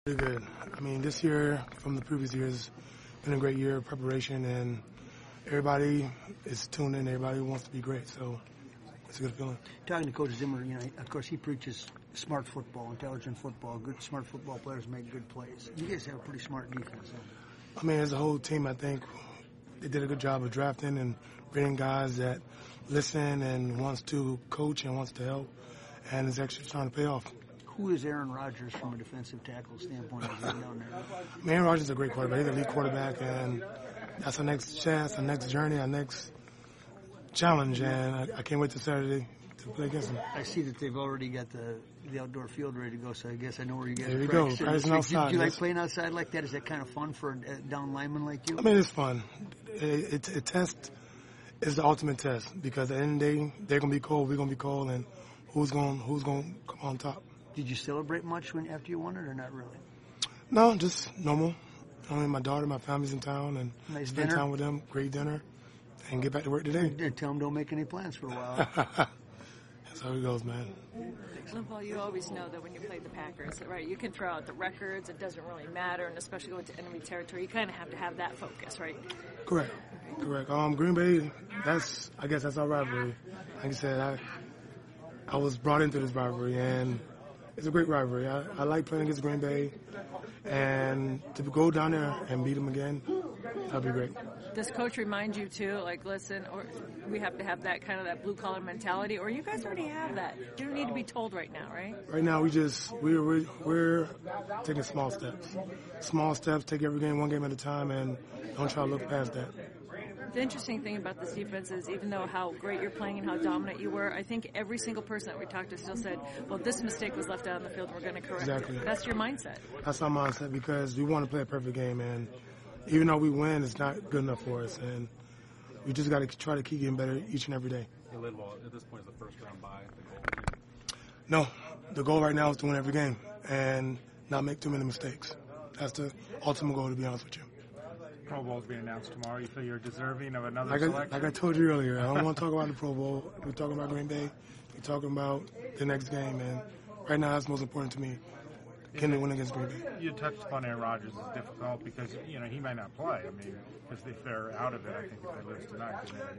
Pretty good. I mean, this year from the previous years, been a great year of preparation, and everybody is tuned in. Everybody wants to be great, so it's a good feeling. Talking to Coach Zimmer, of course, he preaches smart football, intelligent football. Good, smart football players make good plays. You guys have a pretty smart defense. I mean, as a whole team, I think they did a good job of drafting and bringing guys that listen and wants to coach and wants to help, and is actually trying to pay off. Who is Aaron Rodgers from a defensive tackle standpoint as you're down there? Aaron Rodgers is a great quarterback. He's a elite quarterback, and that's our next chance, our next journey, our next challenge, and I can't wait till Saturday to play against him. I see that they've already got the outdoor field ready to go, so I guess I know where you guys there are we practicing. go, practicing outside. Do you like playing outside like that? Is that kind of fun for a down lineman like you? I mean, it's fun. It test is the ultimate test because at the end of the day, they're going to be cold, we're going to be cold, and who's going to come on top. Did you celebrate much after you won it, or not really? No, just normal. I mean, my daughter, my family's in town, and nice spend dinner. time with them, great dinner, and get back to work today. And tell them don't make any plans for a while. That's how it goes, man. Well, you always know that when you play the Packers, right? You can throw out the records; it doesn't really matter, and especially going to enemy territory, you kind of have to have that focus, right? Correct. Green Bay, I guess that's our rivalry. Like I said, I was brought into this rivalry, and it's a great rivalry. I like playing against Green Bay, and to go down there and beat them again, that'd be great. Does Coach remind you too, like, listen, or we have to have that kind of that blue collar mentality, or you guys already have that? You don't need to be told right now, right? Right now, we're taking small steps. Small steps, take every game one game at a time, and don't try to look past that. The interesting thing about this defense is even though how great you're playing and how dominant you were, I think every single person that we talked to still said, well, this mistake was left out on the field and we're going to correct Exactly. it. That's your mindset. That's our mindset because we want to play a perfect game, and even though we win, it's not good enough for us, and we just got to try to keep getting better each and every day. Linval, at this point, is the first round bye the goal? No, the goal right now is to win every game and not make too many mistakes. That's the ultimate goal, to be honest with you. Pro Bowl is being announced tomorrow. You feel you're deserving of another selection? Like I told you earlier, I don't want to talk about the Pro Bowl. We're talking about Green Bay. We're talking about the next game, and right now that's most important to me. Can they win against Green Bay? You touched upon Aaron Rodgers. It's difficult because he might not play. I mean, because if they're out of it, I think if they lose tonight,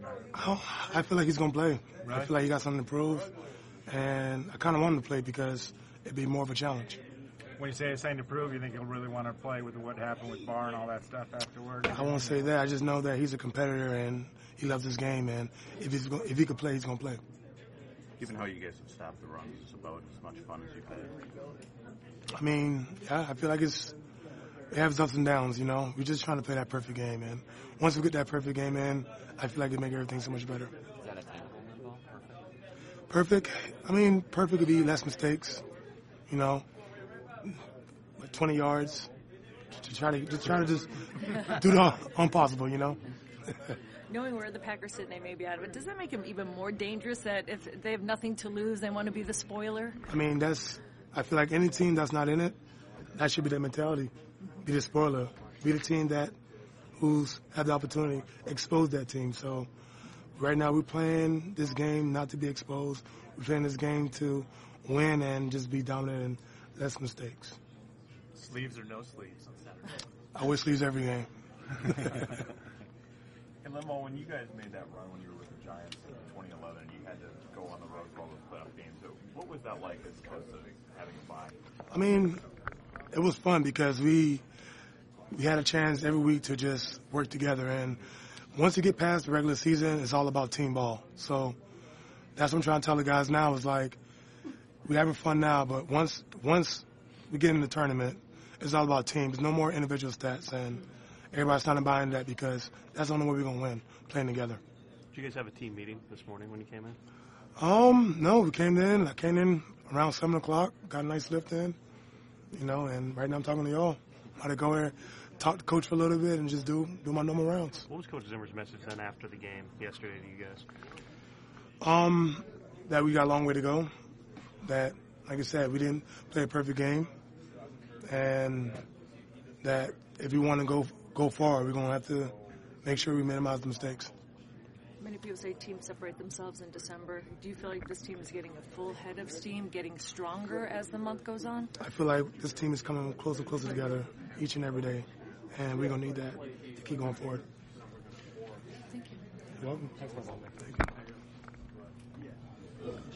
I feel like he's gonna play. Right? I feel like he got something to prove, and I kind of want him to play because it'd be more of a challenge. When you say it's something to prove, you think he'll really want to play with what happened with Barr and all that stuff afterward? I won't say that. I just know that he's a competitor and he loves his game, and if he could play, he's gonna play. Given how you guys have stopped the runs, it's about as much fun as you've had. I mean, yeah, I feel like it has ups and downs, We're just trying to play that perfect game, and once we get that perfect game in, I feel like it make everything so much better. Is that attainable, Linval? Perfect? I mean, perfect would be less mistakes, like 20 yards. To try to do the impossible, Knowing where the Packers sit, they may be out of it. Does that make them even more dangerous that if they have nothing to lose, they want to be the spoiler? I mean, I feel like any team that's not in it, that should be their mentality. Be the spoiler. Be the team who's had the opportunity to expose that team. So right now we're playing this game not to be exposed. We're playing this game to win and just be dominant and less mistakes. Sleeves or no sleeves on Saturday? I wear sleeves every game. And Linval, when you guys made that run when you were with the Giants in 2011, you had to go on the road for all those playoff games. So what was that like as opposed to having a bye? I mean, it was fun because we had a chance every week to just work together. And once you get past the regular season, it's all about team ball. So that's what I'm trying to tell the guys now is like, we're having fun now, but once we get in the tournament, it's all about teams. No more individual stats, and everybody's trying to buy into that because that's the only way we're going to win, playing together. Did you guys have a team meeting this morning when you came in? No, we came in. I came in around 7 o'clock, got a nice lift in, and right now I'm talking to y'all. I'm about to go there, talk to Coach for a little bit, and just do my normal rounds. What was Coach Zimmer's message then after the game yesterday to you guys? That we got a long way to go. That, like I said, we didn't play a perfect game, and that if we want to go far, we're going to have to make sure we minimize the mistakes. Many people say teams separate themselves in December. Do you feel like this team is getting a full head of steam, getting stronger as the month goes on? I feel like this team is coming closer and closer together each and every day, and we're going to need that to keep going forward. Thank you. You're welcome. Thank you.